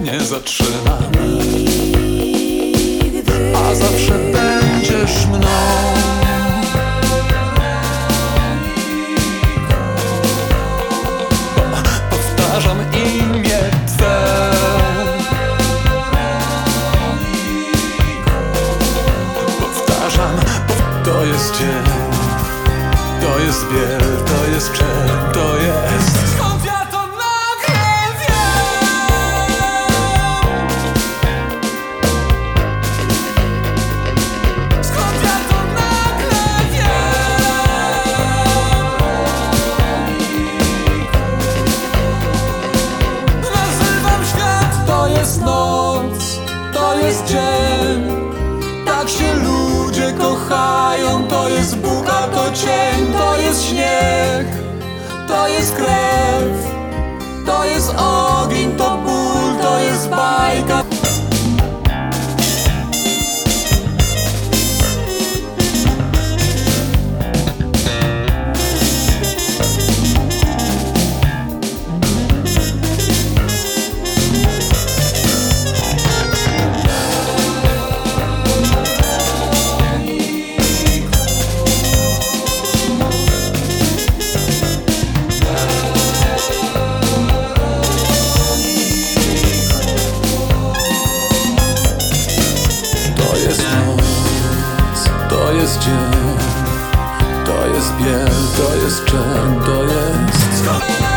nie zatrzymam. A zawsze będziesz mną. Powtarzam imię Twe. Powtarzam, to jest dzień, to jest biel, to jest czerń, to jest... Skąd ja to nagle wiem? Skąd ja to nagle wiem? Nazywam świat, to jest noc, to jest dzień. Tak się ludzie kochają, to jest Bóg, a to cień, to jest śnieg, to jest krew, to jest ogień, to ból, to jest bajka. To jest dzień, to jest biel, to jest czerń, to jest...